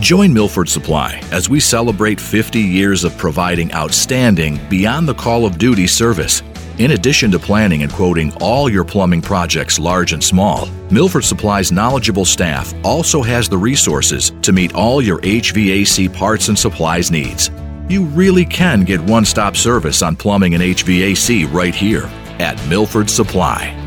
Join Milford Supply as we celebrate 50 years of providing outstanding, beyond the call of duty service. In addition to planning and quoting all your plumbing projects, large and small, Milford Supply's knowledgeable staff also has the resources to meet all your HVAC parts and supplies needs. You really can get one-stop service on plumbing and HVAC right here at Milford Supply.